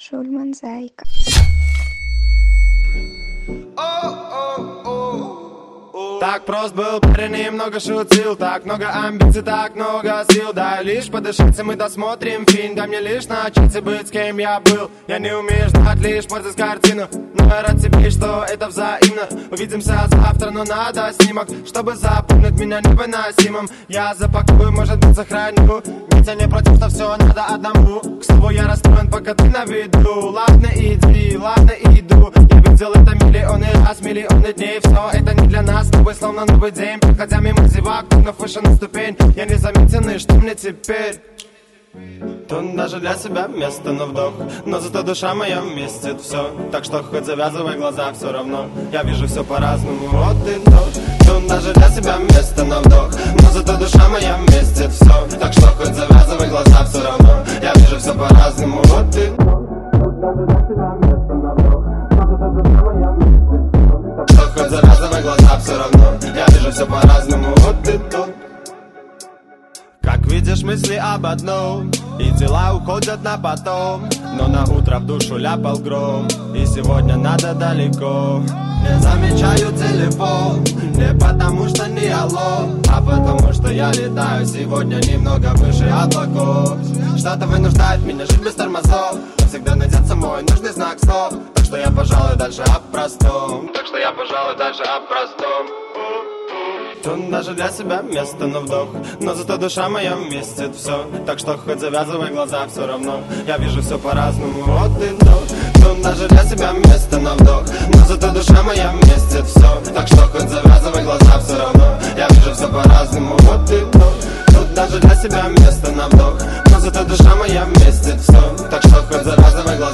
Шульман, зайка. Так прост был парень и много шутил, так много амбиций, так много сил. Дай лишь подышать, и мы досмотрим фильм. Дай мне лишь начать и быть, с кем я был. Я не умею ждать, лишь портить картину. Но я рад тебе, что это взаимно. Увидимся завтра, но надо снимок, чтобы запомнить меня невыносимым. Я запакую, может быть, сохраню. Ведь я не против, что все надо одному. К слову, я расстроен, пока ты на виду. Ладно, иди, ладно, иду. Я видел это миллионы раз, миллионы дней. Все это не для нас, тобой словно новый день. Проходя мимо зевак, вновь выше на ступень. Я не заметен, и что мне теперь? Тут даже для себя место на вдох, но зато душа моя вместит все. Так что хоть завязывай глаза, все равно я вижу все по-разному. Вот и то. Тут даже для себя место на вдох, но зато душа моя вместит все. Так что хоть завязывай глаза, все равно я вижу все по-разному. Вот и то. Тут даже для себя место на вдох, но зато душа моя вместит все. Так что хоть завязывай глаза, все равно я вижу все по-разному. Вот и то. Как видишь, мысли об одном, и дела уходят на потом. Но на утро в душу ляпал гром, и сегодня надо далеко. Не замечаю телефон, не потому что не алло, а потому что я летаю сегодня немного выше облаков. Что-то вынуждает меня жить без тормозов, но всегда найдется мой нужный знак стоп. Так что я, пожалуй, дальше о простом. Тут даже для себя место на вдох, но зато душа моя вместит все. Так что хоть завязывай глаза, все равно я вижу все по-разному. Вот и то. Тут даже для себя место на вдох, но зато душа моя вместит все. Так что хоть завязывай глаза, все равно я вижу все по-разному. Вот и то. Тут даже для себя место на вдох, но зато душа моя вместит все. Так что хоть завязывай глаза.